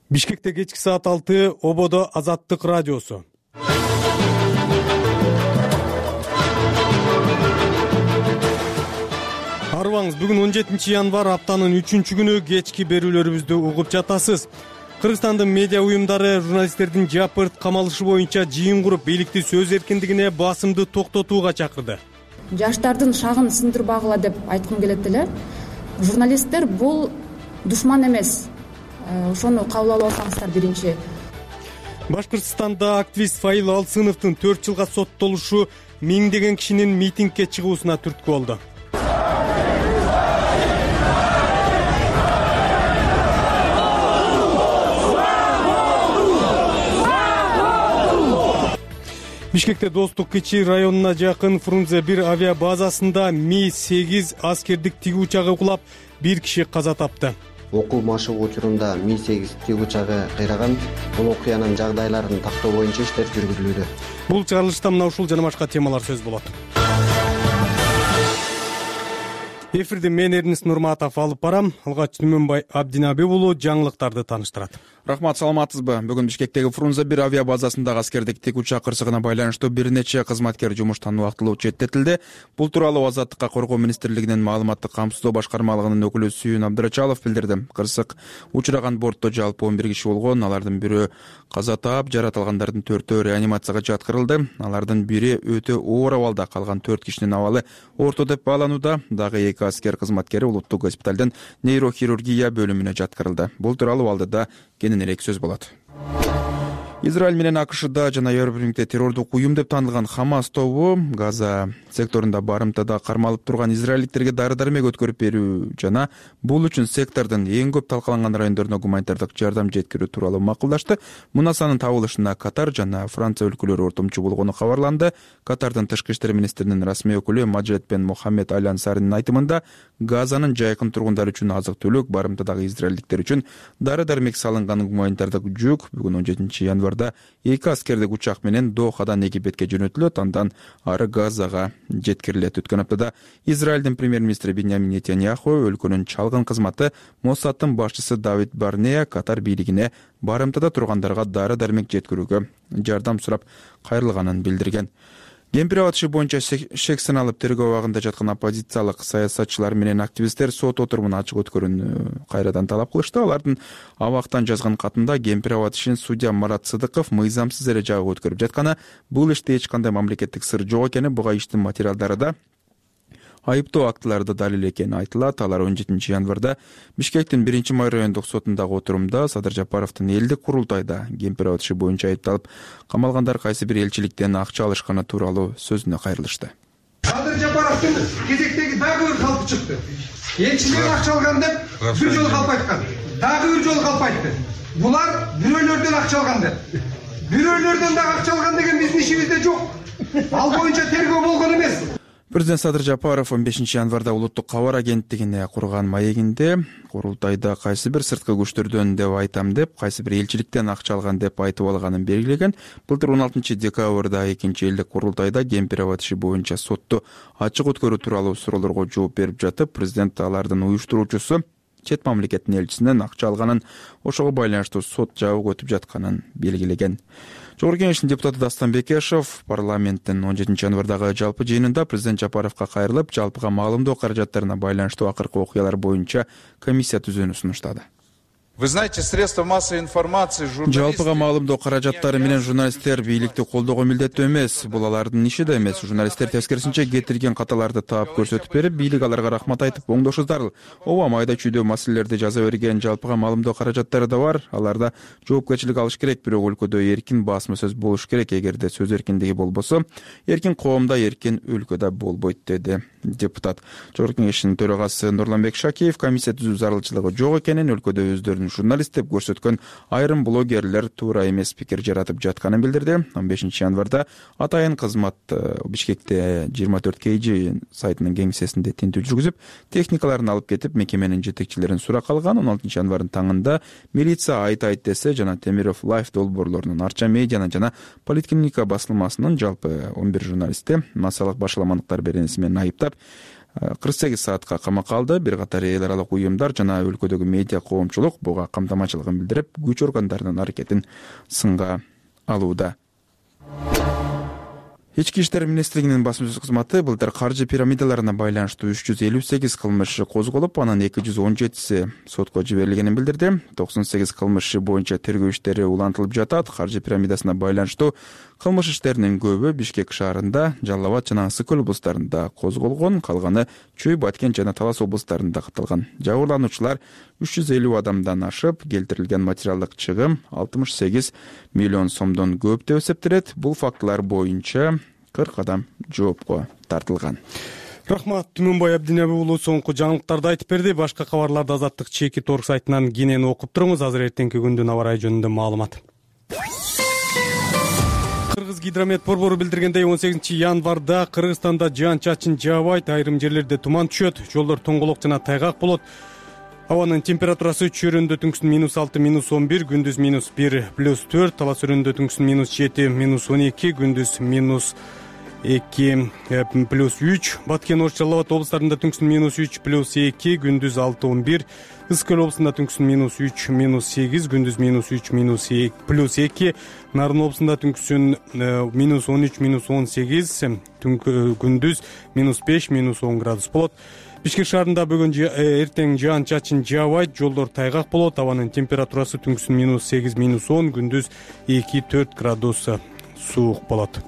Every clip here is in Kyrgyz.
Бишкекте кечки саат 6 Ободо Азаттык радиосу. Арыбаңыз, бүгүн 17 январь, аптанын 3-күнү кечки берүүлөрүбүздү угуп жатасыз. Кыргызстандын медиа уюмдары журналисттердин жапырт камалышы боюнча жыйын куруп, бийликти сөз эркиндигине басымды токтотууга чакырды. Жаштардын шагын сындырбагыла деп айткым келет эле. Журналисттер бул душман эмес. Ошону кабыл алып алсаңыздар биринчи. Башкыртстанда активист Фаил Алсыновдун 4 жылга соттолушу миңдеген кишинин митингге чыгуусуна түрткү болду. Бишкекте Достук Кичи районуна жакын Фрунзе 1 авиа базасында Ми-8 аскердик тиги учагы кулап, 1 киши каза тапты. Окуу машыгуу учурунда Ми-8 тиги учагы кыйраган. Бул окуянын жагдайларын тактоо боюнча иштер жүргүзүлүүдө. Бул чыгарылышта мына ушул жана башка темалар сөз болот. Эфирди мен Эрнис Нурматов алып барам. Алгач Түмөнбай Абдинабек уулу жаңылыктарды тааныштырат. Рахмат, саламатсызбы? Бүгүн Бишкектеги Фрунзе 1 авиа базасындагы аскердик тик учак кырсыгына байланыштуу бир нече кызматкер жумуштан убактылуу четтетилди. Бул тууралуу Азаттыкка коргоо министрлигинин маалыматтык камсыздоо башкармалыгынын өкүлү Сүйүн Абдырачалов билдирди. Кырсык учураган бортто жалпы 11 киши болгон. Алардын бирөө каза таап, жаратылгандардын 4-өө реанимацияга жаткырылды. Алардын бири өтө оор абалда, калган 4 кишинин абалы орто деп бааланууда. Дагы 2 аскер кызматкери улуттук госпиталдын нейрохирургия бөлүмүнө жаткырылды. Бул тууралуу алдыда кененирээк сөз болот. Израиль менен АКШда жана Европа террордук уюм деп таанылган Хамас тобу Газа секторунда барымтада кармалып турган израилдиктерге дары-дармек өткөрүп берүү жана бул үчүн сектордун эң көп талкаланган райондоруна гуманитардык жардам жеткирүү тууралуу макулдашты. Мунасанын табылышына Катар жана Франция өлкөлөрү ортомчу болгону кабарланды. Катардын тышкы иштер министринин расмий өкүлү Маджид бен Мохаммед Аль Ансаринин айтымында, Газанын жайкын тургундары үчүн азык-түлүк, барымтадагы израилдиктер үчүн дары-дармек салынган гуманитардык жүк бүгүн 17 январда 2 аскердик учак менен Дохадан Египетке жөнөтүлөт, андан ары Газага жеткирилет. Өткөн аптада Израилдин премьер-министри Беньямин Нетаньяху өлкөнүн чалгын кызматы Моссадтын башчысы Давид Барнея Катар бийлигине барымтада тургандарга дары-дармек жеткирүүгө жардам сурап кайрылганын билдирген. Кемпир абад боюнча шек саналып тергөө абагында жаткан оппозициялык саясатчылар менен активисттер сот отурумун ачык өткөрүүнү кайрадан талап кылышты. Алардын абактан жазган катында Кемпир абад ишин судья Марат Сыдыков мыйзамсыз эре жагып өткөрүп жатканы, бул иште эч кандай мамлекеттик сыр жок экени, буга иштин материалдары да айыптоо актылары да далил экени айтылат. Алар 17 январда Бишкектин 1-май райондук сотундагы отурумда Садыр Жапаровдун элдик курултайда Кемпир абад боюнча айыпталып камалгандар кайсы бир элчиликтен акча алышканы тууралуу сөзүнө кайрылышты. Садыр Жапаровдун кезектеги дагы бир калпы чыкты. Элчилер акча алган деп бир жолу калп айткан. Дагы бир жолу калп айтты. Булар бирөөлөрдөн акча алган деп. Бирөөлөрдөн дагы акча алган деген биздин ишибизде жок. Ал боюнча тергөө болгон эмес. Президент Садыр Жапаров 15 январда улуттук кабар агенттигине курган маегинде курултайда кайсы бир сырткы күчтөрдөн деп айтам деп, кайсы бир элчиликтен акча алган деп айтып алганын белгилеген. Былтыр 16 декабрда 2 элдик курултайда Кемпир абад боюнча сотту ачык өткөрүү тууралуу суроолорго жооп берип жатып, президент алардын уюштуруучусу чет мамлекеттин элчисинен акча алганын, ошого байланыштуу сот жабык өтүп жатканын белгилеген. Жогорку Кеңештин депутаты Дастан Бекешев парламенттин 17 январдагы жалпы жыйынында президент Жапаровго кайрылып, жалпыга маалымдоо каражаттарына байланыштуу акыркы окуялар боюнча комиссия түзүүнү сунуштады. Вы знаете, средства массовой информации, журналисты... Жалпыга маалымдоо каражаттары менен журналисттер бийликти колдоого милдеттүү эмес. Бул алардын иши да эмес. Журналисттер тескерисинче кетирген каталарды таап көрсөтүп берип, бийлик аларга рахмат айтып оңдошу зарыл. Ооба, майда чүйдө маселелерди жаза берген жалпыга маалымдоо каражаттары да бар. Аларда жоопкерчилик алыш керек, бирок өлкөдө эркин басма сөз болуш керек. Эгерде сөз эркиндиги болбосо, эркин коомдо, эркин өлкөдө болбойт, деди депутат. Жогорку Кеңештин төрагасы Нурланбек Шакиев комиссия түзүү зарылчылыгы жок экенин, өлкөдө өздөрүнүн журналист деп көрсөткөн айрым блогерлер туура эмес пикир жаратып жатканын билдирди. 15 январда атайын кызмат Бишкекте 24 KG сайтынын кеңсесинде тинтүү жүргүзүп, техникаларын алып кетип, мекеменин жетекчилерин суракка алган. 16 январдын таңында милиция айт десе жана Темиров Лайф долбоорлорунун Арча медианы жана Политклиника басылмасынын жалпы 11 журналисти массалык башаламандыктар беренеси менен айыптап, 48 саатка камакка алды. Бир катар эл аралык уюмдар жана өлкөдөгү медиа коомчулук буга камтамачылыгын билдирип, күч органдарынын аракетин сынга алууда. Ички иштер министрлигинин басмасөз кызматы былтыр каржы пирамидаларына байланыштуу 358 кылмыш козголуп, анын 217си сотко жиберилгенин билдирди. 98 кылмыш боюнча тергөө иштери улантылып жатат. Каржы пирамидасына байланыштуу кылмыш иштеринин көбү Бишкек шаарында, Жалал Абад жана Ысык Көл облустарында козголгон, калганы Чүй, Баткен жана Талас облустарында катталган. Жабырлануучулар 350 адамдан ашып, келтирилген материалдык чыгым 68 миллион сомдон көп деп эсептелет. Бул фактылар боюнча 40 адам жоопко тартылган. Рахмат, Түмөнбай Абдинеби уулу соңку жаңылыктарды айтып берди. Башка кабарларды Азаттык чеки торг сайтынан кенен окуп туруңуз. Азыр эртеңки күндүн аба ырайы жөнүндө маалымат. Кыргыз гидромет борбору билдиргендей 18 январда Кыргызстанда жаан-чачын жаабайт, айрым жерлерде туман түшөт, жолдор тоңголок жана тайгак болот. Абанын температурасы чөйрөндө түнкүсүн -6, -11, күндүз -1, +4, талас өрөндө түнкүсүн -7, -12, күндүз -2, +3, Баткен, Ош, Жалал Абад облустарында түнкүсүн -3, +2, күндүз 6-11, Ысык Көл облусунда түнкүсүн -3, -8, күндүз -3, +2, Нарын облусунда түнкүсүн -13, -18, күндүз -5, -10 градус болот. Бишкек шаарында бүгүн эртең жаан-чачын жаабайт, жолдор тайгак болот. Абанын температурасы түнкүсүн -8, -10, күндүз 2-4 градус суук болот.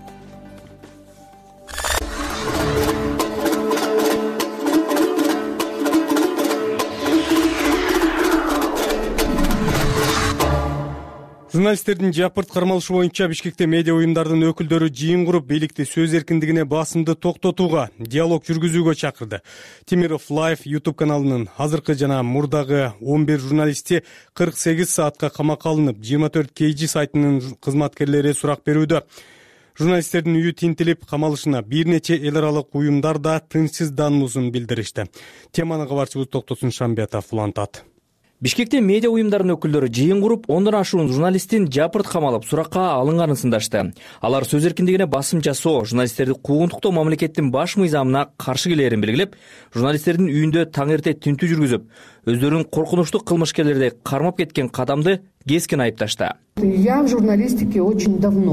Журналисттердин жапырт кармалышы боюнча Бишкекте медиа уюмдардын өкүлдөрү жыйын куруп, бийликти сөз эркиндигине басымды токтотууга, диалог жүргүзүүгө чакырды. Темиров Live YouTube каналынын азыркы жана мурдагы 11 журналисти 48 саатка камакка алынып, 24 KG сайтынын кызматкерлери сурак берүүдө. Журналисттердин үйү тинтилип, камалышына бир нече эл аралык уюмдар да тынчсыздануусун билдиришти. Теманы кабарчыбыз Токтосун Шамбиатов улантат. Бишкекте медиа уюмдарынын өкүлдөрү жыйын куруп, 10 ашуун журналисттин жапырт камалып, суракка алынганын сындашты. Алар сөз эркиндигине басым жасоо, журналисттерди куугунтуктоо мамлекеттин баш мыйзамына каршы келээрин белгилеп, журналисттердин үйүндө таң эрте тинтүү жүргүзүп, өздөрүнүн коркунучтуу кылмышкерлерди кармап кеткен кадамды кескин айыпташты. Я в журналистике очень давно.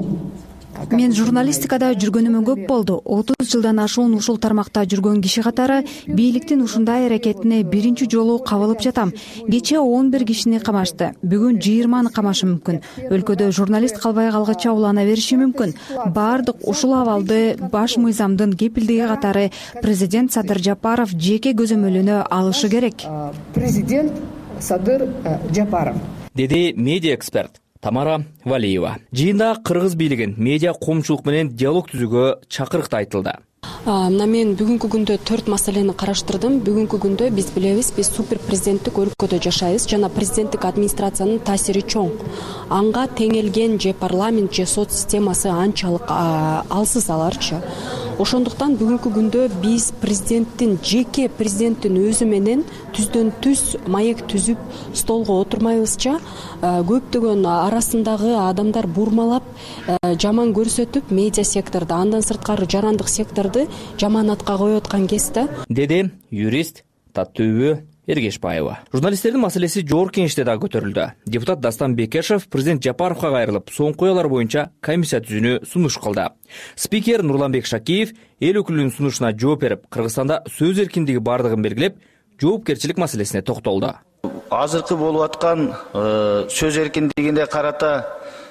Мен журналистикада жүргөнүмө көп болду. 30 жылдан ашуун ушул тармакта жүргөн киши катары бийликтин ушундай аракетине биринчи жолу кабылып жатам. Кечээ 11 кишини камашты. Бүгүн 20-ны камашы мүмкүн. Өлкөдө журналист калбай калгыча улана бериши мүмкүн. Бардык ушул абалды баш мыйзамдын кепилдиги катары президент Садыр Жапаров жеке көзөмөлүнө алышы керек. Президент Садыр Жапаров. Деди медиа эксперт Тамара Валиева. Жыйында кыргыз бийлигин медиа коомчулук менен диалог түзүүгө чакырыкты айтылды. Мен бүгүнкү күндө 4 маселени караштырдым. Бүгүнкү күндө биз билебиз, биз супер президенттик өлкөдө жашайбыз жана президенттик администрациянын таасири чоң. Анга теңелген же парламент же сот системасы анчалык алсыз аларчы. Ошондуктан бүгүнкү күндө биз президенттин жеке президенттин өзү менен түздөн түз маек түзүп столго отурмайбызча, көптөгөн арасындагы адамдар бурмалап, жаман көрсөтүп, медиа секторду, андан сырткары жарандык секторду жаманатка коюп аткан кезде, деди юрист Таттүүбү Эргешбаева. Журналисттердин маселеси жогорку кеңеште да көтөрүлдү. Депутат Дастан Бекешев президент Жапаровго кайрылып, соңку уялар боюнча комиссия түзүүнү сунуш кылды. Спикер Нурланбек Шакиев эл өкүлүнүн сунушуна жооп берип, Кыргызстанда сөз эркиндиги бардыгын белгилеп, жоопкерчилик маселесине токтолду. Азыркы болуп аткан сөз эркиндигине карата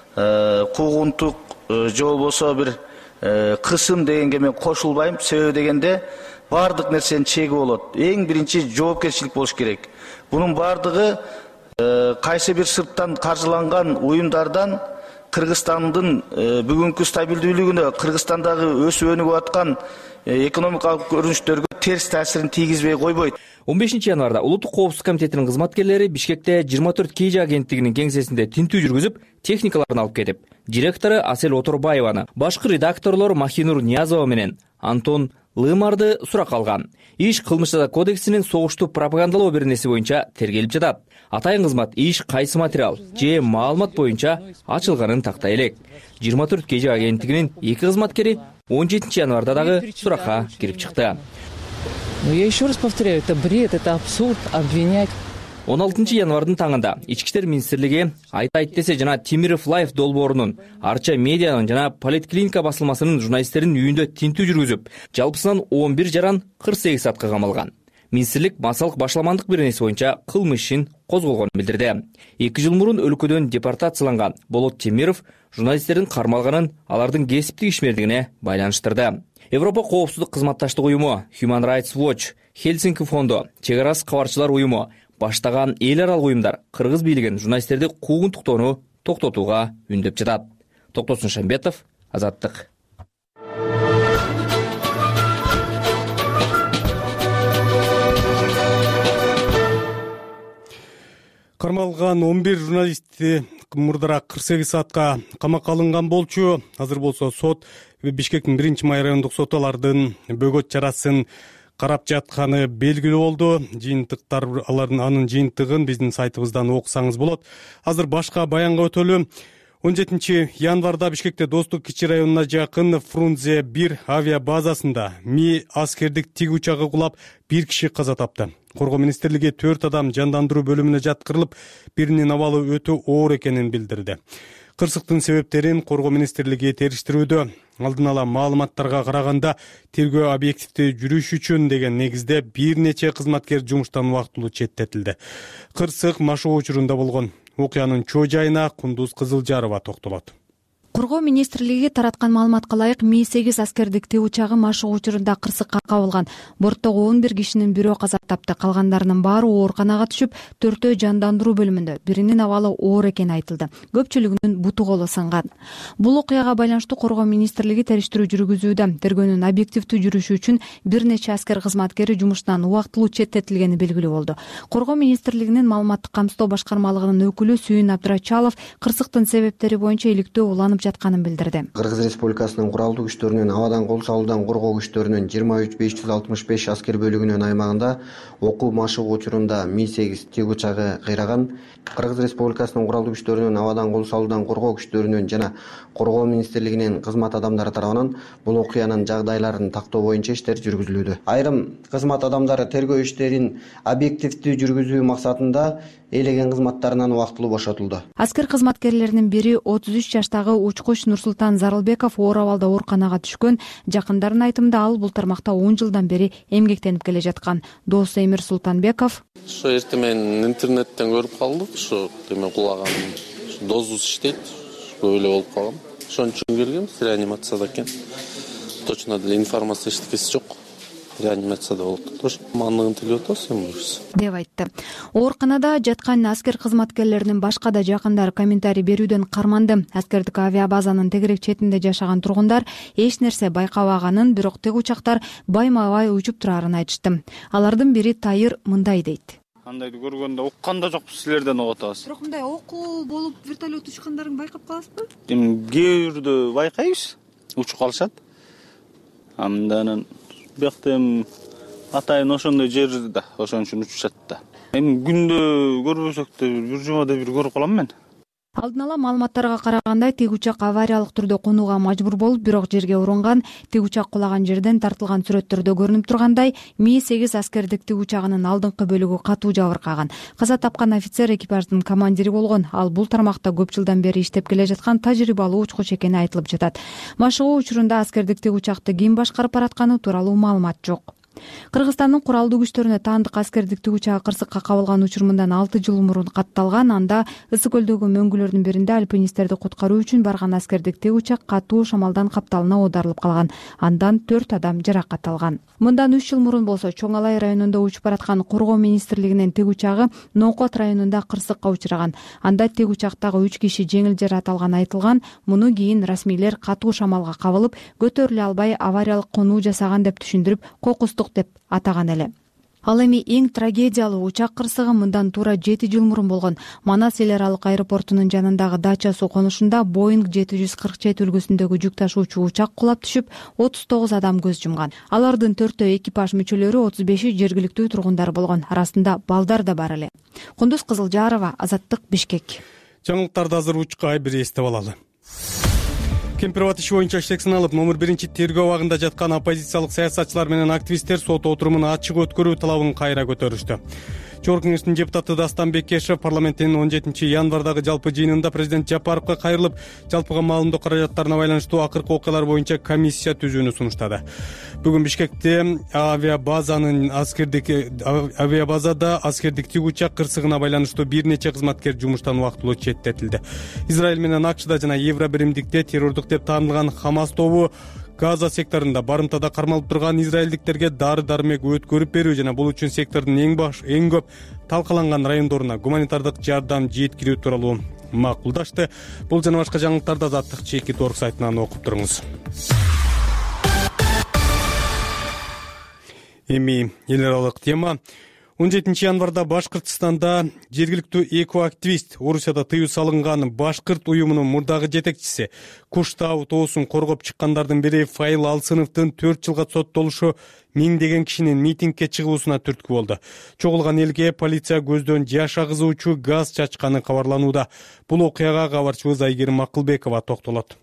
куугунтук же болбосо бир кысым дегенге мен кошулбайм. Себеби дегенде бардык нерсенин чеги болот. Эң биринчи жоопкерчилик болуш керек. Бунун бардыгы кайсы бир сырттан каржыланган уюмдардан Кыргызстандын бүгүнкү стабилдүүлүгүнө, Кыргызстандагы өсүп өнүгүп аткан экономикалык көрүнүштөргө терс таасирин тийгизбей койбойт. 15 январда Улуттук коопсуздук комитетинин кызматкерлери Бишкекте 24 KG агенттигинин кеңсесинде тинтүү жүргүзүп, техникаларын алып кетип, директору Асель Оторбаеваны, башкы редакторлор Махинур Ниязова менен Антон Лымарды сурак алган. Иш кылмыш жаза кодексинин согушту пропагандалоо беренеси боюнча тергелип жатат. Атайын кызмат иш кайсы материал же маалымат боюнча ачылганын тактай элек. 24 KG агенттигинин 2 кызматкери 17 январда дагы суракка кирип чыкты. Я еще раз повторяю, это бред, это абсурд обвинять. 16 январдын таңында Ички иштер министрлиги Айтайт десе жана Темиров Лайф долбоорунун, Арча медианын жана Политклиника басылмасынын журналисттердин үйүндө тинтүү жүргүзүп, жалпысынан 11 жаран 48 саатка камалган. Министрлик массалык башламандык беренеси боюнча кылмыш ишин козголгонун билдирди. 2 жыл мурун өлкөдөн депортацияланган Болот Темиров журналисттердин кармалганын алардын кесиптик ишмердигине байланыштырды. Европа коопсуздук кызматташтык уюму, Human Rights Watch, Хельсинки фонду, Чек арасы кабарчылар уюму баштаган эл аралык уюмдар кыргыз бийлигин журналисттерди куугунтуктоону токтотууга үндөп жатат. Токтосун Шамбетов, Азаттык. Кармалган 11 журналисти мурдараак 48 саатка камакка алынган болчу. Азыр болсо сот Бишкектин 1-май райондук соту алардын бөгөт чарасын карап жатканы белгилүү болду. Жыйынтыктар анын жыйынтыгын биздин сайтыбыздан окусаңыз болот. Азыр башка баянга өтөлү. 17 январда Бишкекте Достук кичи районуна жакын Фрунзе 1 авиа базасында Ми аскердик тиг учагы кулап 1 киши каза тапты. Коргоо министрлиги 4 адам жандандыруу бөлүмүнө жаткырылып, биринин абалы өтө оор экенин билдирди. Кырсыктын себептерин Коргоо министрлиги териштирүүдө. Алдын ала маалыматтарга караганда тергөө объективдүү жүрүш үчүн деген негизде бир нече кызматкер жумуштан убактылуу четтетилди. Кырсык машыгуу учурунда болгон. Окуянын чоо жайына Кундуз Кызылжарова токтолот. Коргоо министрлиги тараткан маалыматка ылайык Ми 8 аскердик тиг учагы машыгуу учурунда кырсыкка кабылган. Борттогу 11 кишинин бирөө каза тапты. Калгандарынын баары ооруканага түшүп, 4-өө жандандыруу бөлүмүндө. Биринин абалы оор экени айтылды. Көпчүлүгүнүн буту колу сынган. Бул окуяга байланыштуу Коргоо министрлиги териштирүү жүргүзүүдө. Тергөөнүн объективдүү жүрүшү үчүн бир нече аскер кызматкери жумуштан убактылуу четтетилгени белгилүү болду. Коргоо министрлигинин маалыматтык камсыздоо башкармалыгынын өкүлү Сүйүн Абдрачалов кырсыктын себептери боюнча иликтөө уланып жатканын билдирди. Кыргыз Республикасынын куралдуу күчтөрүнүн абадан кол салуудан коргоо күчтөрүнүн 23565 аскер бөлүгүнүн аймагында окуу машыгуу учурунда Ми 8 тиг учагы кыйраган. Кыргыз Республикасынын куралдуу күчтөрүнүн абадан кол салуудан коргоо күчтөрүнүн жана Коргоо министрлигинин кызмат адамдары тарабынан бул окуянын жагдайларын тактоо боюнча иштер жүргүзүлүүдө. Айрым кызмат адамдары тергөө иштерин объективдүү жүргүзүү максатында ээлеген кызматтарынан убактылуу бошотулду. Аскер кызматкерлеринин бири 33 жаштагы Учкуч Нурсултан Зарылбеков оор абалда ооруканага түшкөн. Жакындарынын айтымында ал бул тармакта 10 жылдан бери эмгектенип келе жаткан. Досу Эмир Султанбеков: Ошо эртең менен интернеттен көрүп калдык, ошо деме кулаганым, дозус иштейт, эле болуп калгам. Ошон үчүн келгем, реанимацияда экен. Точно деле информация эчтекеси жок. Реанимацияда болуп туруш, мандыгын тилеп атабыз эми деп айтты. Ооруканада жаткан аскер кызматкерлеринин башка да жакындары комментарий берүүдөн карманды. Аскердик авиабазанын тегерек четинде жашаган тургундар эч нерсе байкабаганын, бирок тиг учактар байма-бай учуп турарын айтышты. Алардын бири Тайыр мындай дейт: Андайды көргөндө уккан да жокпуз, силерден угуп атабыз. Бирок мындай окуу болуп вертолет учкандарын байкап каласызбы? Эми кээ бирдө байкайбыз, учуп калышат. Андан биякта эми атайын ошондой жер да, ошон үчүн учушат да. Эми күндө көрбөсөк да бир жумада бир көрүп калам мен. Алдын ала маалыматтарга караганда тиг учак авариялык түрдө конууга мажбур болуп, бирок жерге урунган. Тиг учак кулаган жерден тартылган сүрөттөрдө көрүнүп тургандай, Ми 8 аскердик тиг учагынын алдыңкы бөлүгү катуу жабыркаган. Каза тапкан офицер экипаждын командири болгон. Ал бул тармакта көп жылдан бери иштеп келе жаткан тажрыйбалуу учкуч экени айтылып жатат. Машыгуу учурунда аскердик тиг учакты ким башкарып баратканы тууралуу маалымат жок. Кыргызстандын куралдуу күчтөрүнө таандык аскердик тиг учагы кырсыкка кабылган учурундан 6 жыл мурун катталган. Анда Ысык көлдөгү мөңгүлөрдүн биринде альпинисттерди куткаруу үчүн барган аскердик тиг учак катуу шамалдан капталына оодарылып калган. Андан 4 адам жаракат алган. Мындан 3 жыл мурун болсо Чоң Алай районунда учуп бараткан Коргоо министрлигинин тиг учагы Ноокот районунда кырсыкка учураган. Анда тиг учактагы 3 киши жеңил жаракат алган айтылган. Муну кийин расмийлер катуу шамалга кабылып, көтөрүлө албай авариялык конуу жасаган деп түшүндүрүп, кокустук деп атаган эле. Ал эми эң трагедиялуу учак кырсыгы мындан туура 7 жыл мурун болгон. Манас эл аралык аэропортунун жанындагы дача суу конушунда Boeing 747 үлгүсүндөгү жүк ташуучу учак кулап түшүп, 39 адам көз жумган. Алардын 4-өө экипаж мүчөлөрү, 35-и жергиликтүү тургундар болгон. Арасында балдар да бар эле. Кундуз Кызылжарова, Азаттык, Бишкек. Жаңылыктарды азыр учка бир эстеп алалы. Кемпир абад иши боюнча иштексин алып номер 1 тергөө абагында жаткан оппозициялык саясатчылар менен активисттер сот отурумун ачык өткөрүү талабын кайра көтөрүштү. Чогорку кеңештин депутаты Дастан Бекешев парламенттин 17 январдагы жалпы жыйынында президент Жапаровго кайрылып, жалпыга маалымдоо каражаттарына байланыштуу акыркы окуялар боюнча комиссия түзүүнү сунуштады. Бүгүн Бишкекте авиабазада аскердик тик учак кырсыгына байланыштуу бир нече кызматкер жумуштан убактылуу четтетилди. Израиль менен АКШда жана Евро биримдикте террордук деп таанылган Хамас тобу Газа секторунда барымтада кармалып турган израилдиктерге дары-дармек өткөрүп берүү жана бул үчүн сектордун эң көп талкаланган райондоруна гуманитардык жардам жеткирүү тууралуу макулдашты. Бул жана башка жаңылыктарды Азаттык чекит орг сайтынан окуп туруңуз. Эми эл аралык тема. 17 январда Башкыртстанда жергиликтүү экоактивист Орусияда тыюу салынган Башкырт уюмунун мурдагы жетекчиси Куштау тоосун коргоп чыккандардын бири Файыл Алсыновдун 4 жылга соттолушу миңдеген кишинин митингге чыгуусуна түрткү болду. Чогулган элге полиция көздөн жаш агызуучу газ чачканы кабарланууда. Бул окуяга кабарчыбыз Айгерим Акылбекова токтолот.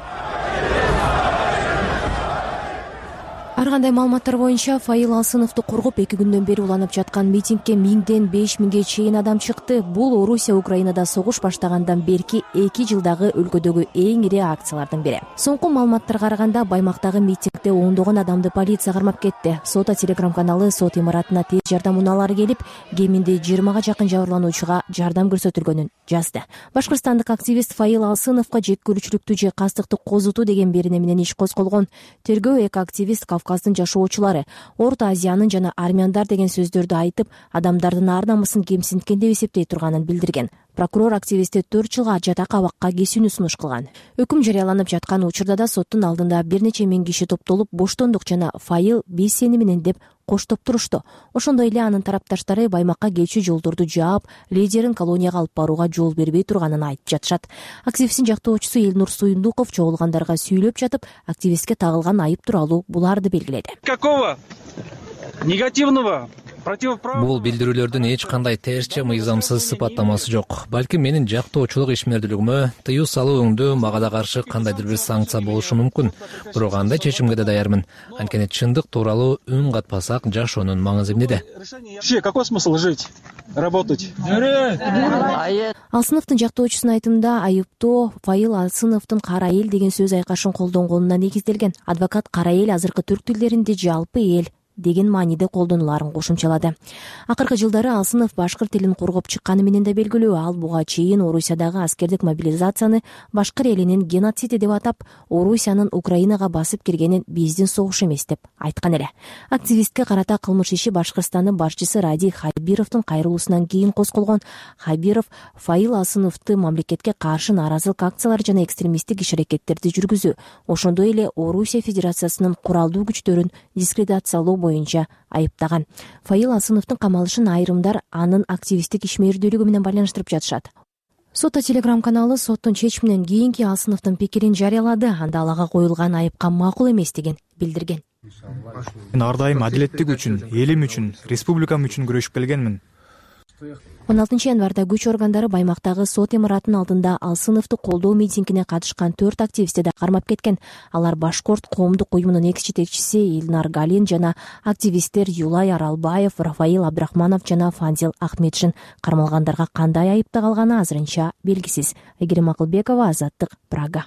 Ар кандай маалыматтар боюнча Файыл Алсыновду коргоп 2 күндөн бери уланып жаткан митингге 1000ден 5000ге чейин адам чыкты. Бул Орусия Украинада согуш баштагандан берки 2 жылдагы өлкөдөгү эң ири акциялардын бири. Соңку маалыматтарга караганда баймактагы митингде ондогон адамды полиция кармап кетти. Сота телеграм каналы сот имаратына тез жардам унаалары келип, кеминде 20га жакын жабырлануучуга жардам көрсөтүлгөнүн жазды. Башкырстандык активист Файыл Алсыновго жек көрүүчүлүктү же кастыктык козутуу деген берене менен иш козголгон. Тергөө экоактивист Кавказдын жашоочулары Орто Азиянын жана армяндар деген сөздөрдү айтып, адамдардын ар намысын кемсинткен деп эсептей турганын билдирген. Прокурор активистти 4 жылга жатак абакка кесүүнү сунуш кылган. Өкүм жарыяланып жаткан учурда да соттун алдында бир нече миң киши топтолуп, боштондук жана Файыл биз сени менен деп коштоп турушту. Ошондой эле анын тарапташтары баймакка келчү жолдорду жаап, лидерин колонияга алып барууга жол бербей турганын айтып жатышат. Активисттин жактоочусу Элнур Суюндуков чогулгандарга сүйлөп жатып, активистке тагылган айып тууралуу буларды белгиледи. Какого негативного Бул билдирүүлөрдүн эч кандай терс же мыйзамсыз сыпаттамасы жок. Балким менин жактоочулук ишмердүүлүгүмө тыюу салууңду мага да каршы кандайдыр бир санкция болушу мүмкүн. Бирок андай чечимге да даярмын. Анткени чындык тууралуу үн катпасак жашоонун маңызы эмнеде? Вообще, какой смысл жить, работать? Алсыновдун жактоочусунун айтымында айыптоо Файыл Алсыновдун кара эл деген сөз айкашын колдонгонуна негизделген. Адвокат кара эл азыркы түрк тилдеринде жалпы эл деген мааниде колдонуларын кошумчалады. Акыркы жылдары Алсынов башкыр тилин коргоп чыкканы менен да белгилүү. Ал буга чейин Орусиядагы аскердик мобилизацияны башкыр элинин геноциди деп атап, Орусиянын Украинага басып киргенин биздин согуш эмес деп айткан эле. Активистке карата кылмыш иши Башкырстандын башчысы Ради Хайбировдун кайрылуусунан кийин козголгон. Хайбиров Файыл Алсыновду мамлекетке каршы нааразылык акциялары жана экстремисттик иш-аракеттерди жүргүзүү, ошондой эле Орусия Федерациясынын куралдуу күчтөрүн дискредитациялоо боюнча айыптаган. Файыл Алсыновдун камалышын айрымдар анын активисттик ишмердүүлүгү менен байланыштырып жатышат. Сота телеграм каналы соттун чечиминен кийинки Алсыновдун пикирин жарыялады. Анда ага коюлган айыпка макул эместигин билдирген. Мен ар дайым адилеттик үчүн, элим үчүн, республикам үчүн күрөшүп келгенмин. 16 январда күч органдары баймактагы сот имаратынын алдында Алсыновду колдоо митингине катышкан 4 активистти да кармап кеткен. Алар Башкорт коомдук уюмунун экс жетекчиси Илнар Галин жана активисттер Юлай Аралбаев, Рафаил Абдрахманов жана Фанзил Ахметшин. Кармалгандарга кандай айыпта калганы азырынча белгисиз. Айгерим Акылбекова, Азаттык, Прага.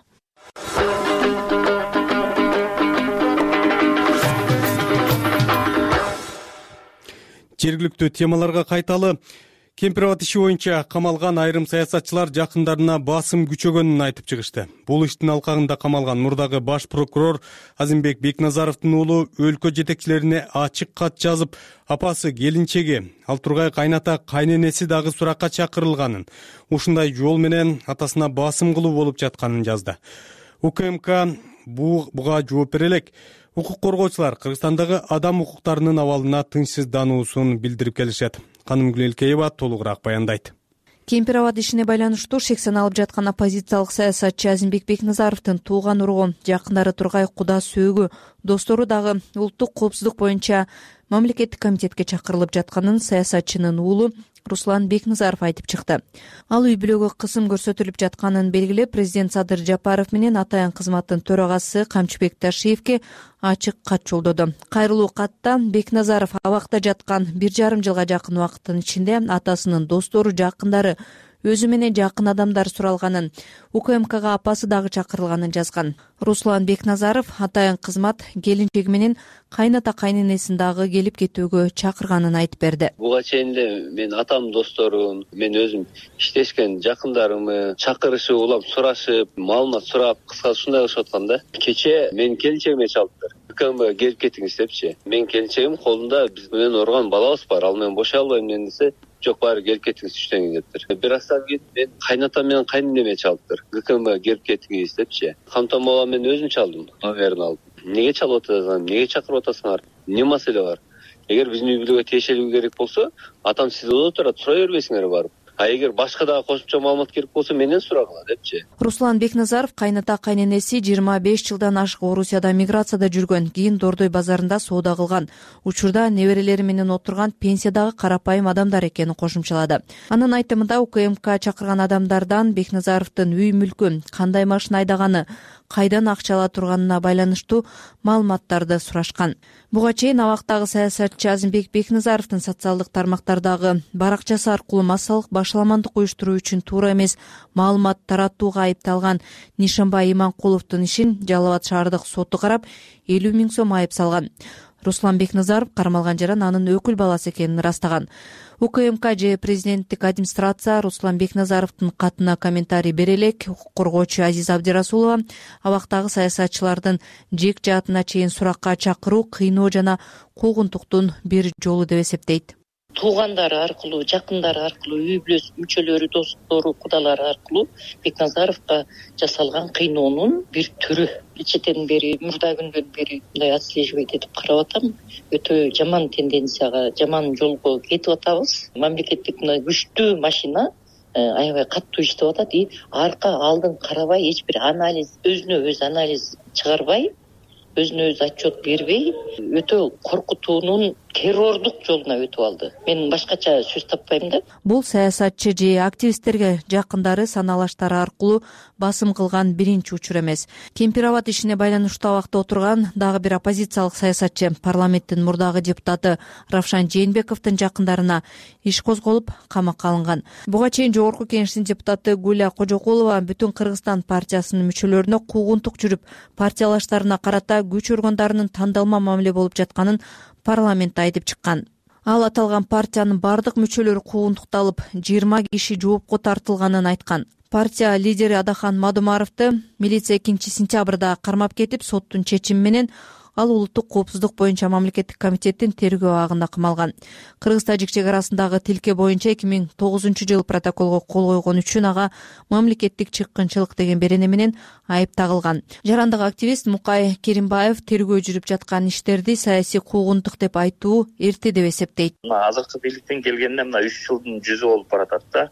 Жергиликтүү темаларга кайталы. Кемпир абад иши боюнча камалган айрым саясатчылар жакындарына басым күчөгөнүн айтып чыгышты. Бул иштин алкагында камалган мурдагы баш прокурор Азимбек Бекназаровдун уулу өлкө жетекчилерине ачык кат жазып, апасы, келинчеги, ал тургай кайната, кайненеси дагы суракка чакырылганын, ушундай жол менен атасына басым кылуу болуп жатканын жазды. УКМК буга жооп бере элек. Укук коргоочулар Кыргызстандагы адам укуктарынын абалына тынчсыздануусун билдирип келишет. Канымгүл Элкеева толугураак баяндайт. Кемпир абад ишине байланыштуу шек саналып жаткан оппозициялык саясатчы Азимбек Бекназаровдун тууган ургу, жакындары Тургай Куда сөөгү, достору дагы улуттук коопсуздук боюнча мамлекеттик комитетке чакырылып жатканын саясатчынын уулу Руслан Бекназаров айтып чыкты. Ал үй бүлөгө кысым көрсөтүлүп жатканын белгилеп, президент Садыр Жапаров менен атайын кызматтын төрагасы Камчыбек Ташиевке ачык кат жолдоду. Кайрылуу катта Бекназаров абакта жаткан 1,5 жылга жакын убакыттын ичинде атасынын достору, жакындары, өзү менен жакын адамдар суралганын, УКМКга апасы дагы чакырылганын жазган. Руслан Бекназаров атайын кызмат келинчеги менен кайната кайненесин дагы келип кетүүгө чакырганын айтып берди. Буга чейин эле мен атам досторун, мен өзүм иштешкен жакындарымы чакырышып, улам сурашып, маалымат сурап, кыскасы ушундай кылышып аткан да. Кече мен келинчегиме чалыптыр. УКМКга келип кетиңиз депчи. Мен келинчегим колунда биз менен орган балабыз бар, ал менен бошой албайм деген десе, жок баары келип кетиңиз түштөн дептир. Бир астан кийин мен кайнатам менен кайненеме чалыптыр. УКМКга келип кетиңиз депчи. Камтан бала мен өзүм чалдым, номерин алып. Неге чалып атасыңар? Неге чакырып атасыңар? Эмне маселе бар? Эгер биздин үй бүлөгө тиешелүү керек болсо, атам сизде отурат, сурай бербейсиңер барып. А эгер башка дагы кошумча маалымат керек болсо менен сурагыла депчи. Руслан Бекназаров кайната кайненеси 25 жылдан ашык Орусияда миграцияда жүргөн, кийин Дордой базарында соода кылган. Учурда неберелери менен отурган пенсиядагы карапайым адамдар экенин кошумчалады. Анын айтымында УКМК чакырган адамдардан Бекназаровдун үй мүлкү, кандай машина айдаганы, кайдан акча ала турганына байланыштуу маалыматтарды сурашкан. Буга чейин абактагы саясатчы Азимбек Бекназаровдун социалдык тармактардагы баракчасы аркылуу массалык башаламандык уюштуруу үчүн туура эмес маалымат таратууга айыпталган Нишанбай Иманкуловдун ишин Жалал Абад шаардык соту карап 50 000 сом айып салган. Руслан Бекназаров кармалган жаран анын өкүл баласы экенин ырастаган. УКМК же президенттик администрация Руслан Бекназаровдун катына комментарий бере элек, укук коргоочу Азиза Абдирасулова абактагы саясатчылардын жек жаатына чейин суракка чакыруу кыйноо жана куугунтуктун бир жолу деп эсептейт. Туугандары аркылуу, жакындары аркылуу, үй бүлө мүчөлөрү, достору, кудалары аркылуу Бекназаровго жасалган кыйноонун бир түрү. Кечеден бери, мурда күндөн бери мындай отслеживать этип карап атам. Өтө жаман тенденцияга, жаман жолго кетип атабыз. Мамлекеттик мына күчтүү машина аябай катуу иштеп атат и арка алдын карабай, эч бир анализ, өзүнө өзү анализ чыгарбай, өзүнө өзү отчет бербей, өтө коркутуунун террордук жолуна өтүп алды. Мен башкача сөз таппайм да. Бул саясатчы же активисттерге жакындары саналаштары аркылуу басым кылган биринчи учур эмес. Кемпир Абад ишине байланыштуу абакта отурган дагы бир оппозициялык саясатчы, парламенттин мурдагы депутаты Равшан Жээнбековдун жакындарына иш козголуп, камакка алынган. Буга чейин Жогорку Кеңештин депутаты Гуля Кожокулова Бүтүн Кыргызстан партиясынын мүчөлөрүнө куугунтук жүрүп, партиялаштарына карата күч органдарынын тандалма мамиле болуп жатканын парламентте айтып чыккан. Ал аталган партиянын бардык мүчөлөрү куугунтукталып, 20 киши жоопко тартылганын айткан. Партия лидери Адахан Мадумаровду милиция 2-сентябрда кармап кетип, соттун чечими менен ал улуттук коопсуздук боюнча мамлекеттик комитеттин тергөө абагында камалган. Кыргыз-Тажик чек арасындагы тилке боюнча 2009-жылы протоколго кол койгон үчүн ага мамлекеттик чыккынчылык деген берене менен айып тагылган. Жарандык активист Мукай Керимбаев тергөө жүрүп жаткан иштерди саясий куугунтук деп айтуу эрте деп эсептейт. Азыркы бийликтен келгенде мына 3 жылдын жүзү болуп баратат да.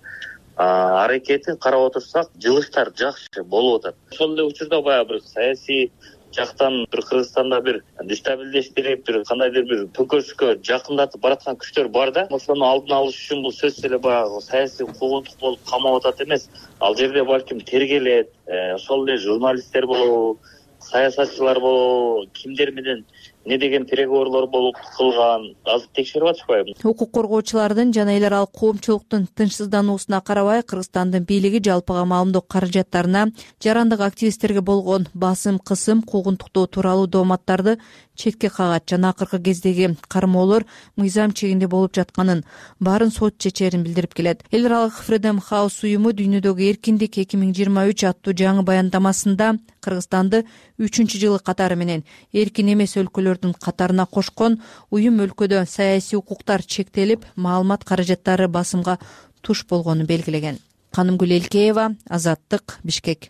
Аракетин карап отурсак, жылыштар жакшы болуп атат. Ошол эле учурда баягы бир саясий жактан бир Кыргызстанда бир дестабилдештирип, бир кандайдыр бир төкөшкө жакындатып бараткан күчтөр бар да. Ошону алдын алыш үчүн бул сөзсүз эле баягы саясий куугунтук болуп камап атат эмес. Ал жерде балким тергелет, ошол эле журналисттер болобу, саясатчылар болобу, кимдер менен не деген переговорлор болуп кылган, азыр текшерип атышпайбы? Укук коргоочулардын жана эл аралык коомчулуктун тынчсыздануусуна карабай, Кыргызстандын бийлиги жалпыга маалымдоо каражаттарына жарандык активисттерге болгон басым, кысым, куугунтуктоо тууралуу дооматтарды четке кагат жана акыркы кездеги кармоолор мыйзам чегинде болуп жатканын баарын сот чечерин билдирип келет. Эл аралык Freedom House уюму дүйнөдөгү эркиндик 2023 аттуу жаңы баяндамасында Кыргызстанды 3-жылы катары менен эркин эмес өлкөлөрдүн катарына кошкон, уюм өлкөдө саясий укуктар чектелип, маалымат каражаттары басымга туш болгонун белгилеген. Канымгүл Элкеева, Азаттык, Бишкек.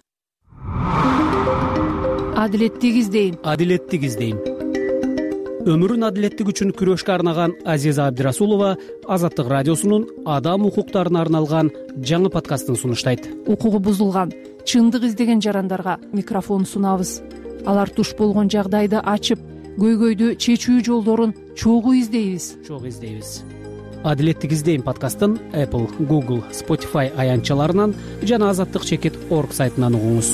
Адилеттик издейм. Адилеттик издейм. Өмүрүн адилеттик үчүн күрөшкө арнаган Азиза Абдирасулова Азаттык радиосунун адам укуктарына арналган жаңы подкастын сунуштайт. Укугу бузулган, чындык издеген жарандарга микрофон сунабыз. Алар туш болгон жагдайды ачып, көйгөйдү чечүү жолдорун чогуу издейбиз. адилеттик издейм подкастын Apple, Google, Spotify аянтчаларынан жана azаттык.org сайтынан угуңуз.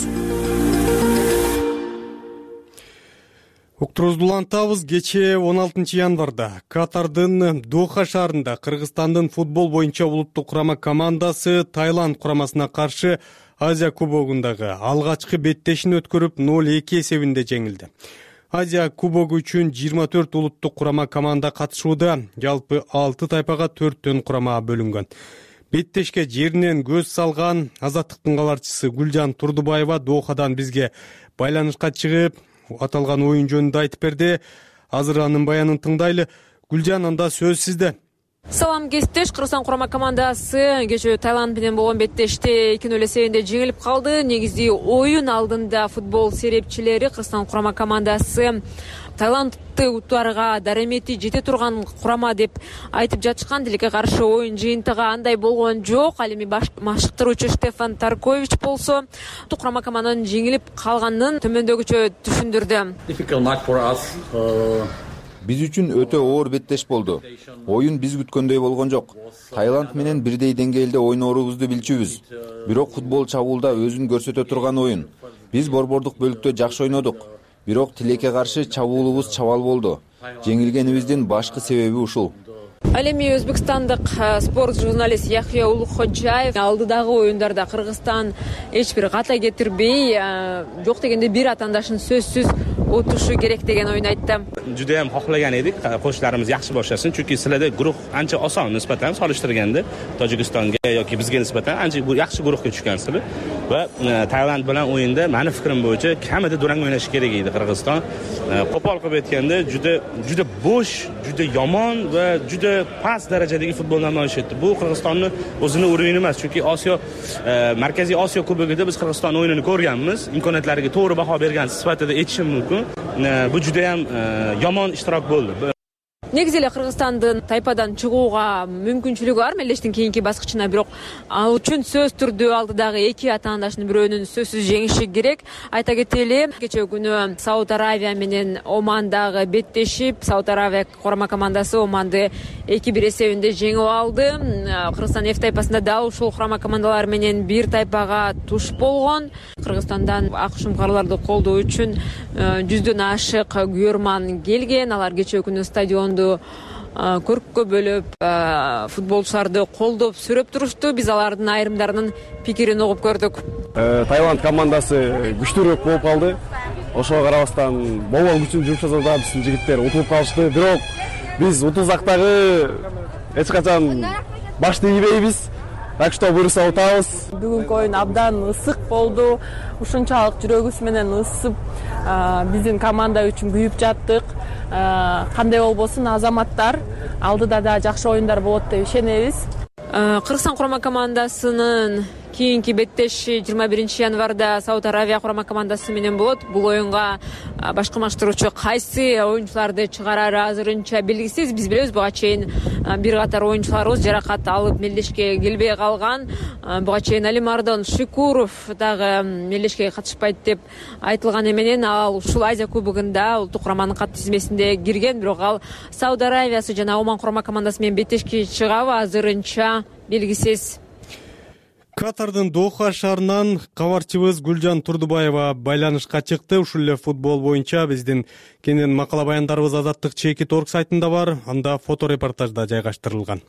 Уктуруубузду улантабыз. Кечээ 16 январда Катардын Доха шаарында Кыргызстандын футбол боюнча улуттук курама командасы Таиланд курамасына каршы Азия кубогундагы алгачкы беттешин өткөрүп 0-2 эсебинде жеңилди. Азия кубогу үчүн 24 улуттук курама команда катышууда, жалпы 6 тайпага 4төн курама бөлүнгөн. Беттешке жеринен көз салган Азаттыктын кабарчысы Гүлжан Турдубаева Дохадан бизге байланышка чыгып, аталган оюн жөнүндө айтып берди. Азыр анын баянын тыңдайлы. Гүлжан, анда сөз сизде. Салам кесиптеш, Кыргызстан курама командасы кечээ Таиланд менен болгон беттеште 2-0 эсебинде жеңилип калды. Негизи оюн алдында футбол серепчилери Кыргызстан курама командасы Таиландты утаарга даремети жете турган курама деп айтып жатышкан. Тилекке каршы оюн жыйынтыгы андай болгон жок. Ал эми машыктыруучу Штефан Таркович болсо курама команданын жеңилип калганын төмөндөгүчө түшүндүрдү. Биз үчүн өтө оор беттеш болду. Оюн биз күткөндөй болгон жок. Таиланд менен бирдей деңгээлде ойноорубузду билчүбүз. Бирок футбол чабуулда өзүн көрсөтө турган оюн. Биз борбордук бөлүктө жакшы ойнодук. Бирок тилекке каршы чабуулубуз чабал болду. Жеңилгенибиздин башкы себеби ушул. Ал эми өзбекстандык спорт журналист Яхья Улукходжаев алдыдагы оюндарда Кыргызстан эч бир ката кетирбей, жок дегенде бир атаандашын сөзсүз отушу керек деген оюн айтты. Judayam xohlagan edik qo'shnilarimiz yaxshi boshlasin, chunki sizlarda guruh ancha oson nisbatan solishtirganda Tojikistonga yoki bizga nisbatan ancha yaxshi guruhga tushgansizlar va Tailand bilan o'yinda meni fikrim bo'yicha kamida durang o'ynashi kerak edi Qirg'iziston. Qo'pol qilib aytganda juda bo'sh, juda yomon va juda past darajadagi futbol namoyish etdi. Bu Qirg'izistonni o'zini o'yini emas, chunki Osiyo Markaziy Osiyo kubogida biz Qirg'iziston o'yinini ko'rganmiz, imkoniyatlariga to'g'ri baho bergan sifatida aytishim mumkin. Bu juda ham yomon ishtirok bo'ldi. Негизи эле Кыргызстандын тайпадан чыгууга мүмкүнчүлүгү бар мелдештин кийинки баскычына, бирок ал үчүн сөз түрдүү алдыдагы эки атаандашынын бирөөнүн сөзсүз жеңиши керек. Айта кетели, кечээ күнү Сауд Аравия менен Омандагы беттешип, Сауд Аравия курама командасы Оманды 2-1 эсебинде жеңип алды. Кыргызстан F тайпасында дал ушул курама командалар менен бир тайпага туш болгон. Кыргызстандан акшумкарларды колдоо үчүн 100дөн ашык күйөрман келген. Алар кечээ күнү стадионду көрккө бөлүп, футболчуларды колдоп, сүрөп турушту. Биз алардын айрымдарынын пикирин угуп көрдүк. Таиланд командасы күчтүүрөөк болуп калды. Ошого карабастан болбол күчүн жумшаса биздин жигиттер утулуп калышты. Бирок биз утуздактагы эч качан башты ийбейбиз. Так что буйруса утабыз. Бүгүнкү оюн абдан ысык болду. Ушунчалык жүрөгүбүз менен ысып, биздин команда үчүн күйүп жаттык. Кандай болбосун, азаматтар алдыда да жакшы оюндар болот деп ишенебиз. Кыргызстан курама командасынын кийинки беттеши 21 январда Сауд Аравия курама командасы менен болот. Бул оюнга башкармаштыруучу кайсы оюнчуларды чыгарары азырынча белгисиз. Биз билебиз, буга чейин бир катар оюнчуларыбыз жаракат алып мелдешке келбей калган. Буга чейин Алимардон Шикуров дагы мелдешке катышпайт деп айтылган менен ал ушул Азия кубогунда улуттук кураманын кат тизмесинде кирген. Бирок ал Сауд Аравиясы жана Оман курама командасы менен беттешке чыгабы азырынча белгисиз. Катардын Доха шаарынан кабарчыбыз Гүлжан Турдубаева байланышка чыкты. Ушул эле футбол боюнча биздин кенен макала баяндарыбыз azаттык.org сайтында бар. Анда фото репортаж да жайгаштырылган.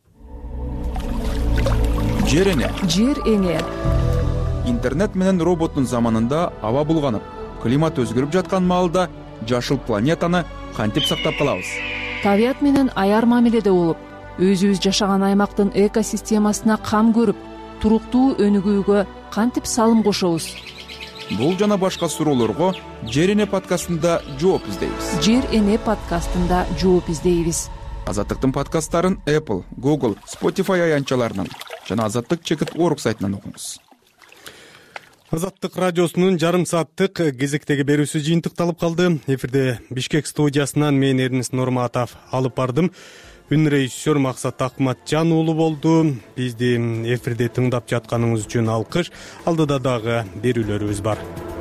Жер эне. Жер эне. Интернет менен роботтун заманында аба булганып, климат өзгөрүп жаткан маалда жашыл планетаны кантип сактап калабыз? Табият менен аяр мамиледе болуп, өзүбүз жашаган аймактын экосистемасына кам көрүп, туруктуу өнүгүүгө кантип салым кошобуз? Бул жана башка суроолорго Жер эне подкастында жооп издейбиз. Жер эне подкастында жооп издейбиз. Азаттыктын подкасттарын Apple, Google, Spotify аянтчаларынан жана azаттык.org сайтынан окуңуз. Азаттык радиосунун жарым сааттык кезектеги берүүсү жыйынтыкталып калды. Эфирде Бишкек студиясынан мен Эрнис Нурматов алып бардым. Үн режиссер Максат Акматжан уулу болду. Бизди эфирде тыңдап жатканыңыз үчүн алкыш. Алдыда дагы берүүлөрүбүз бар.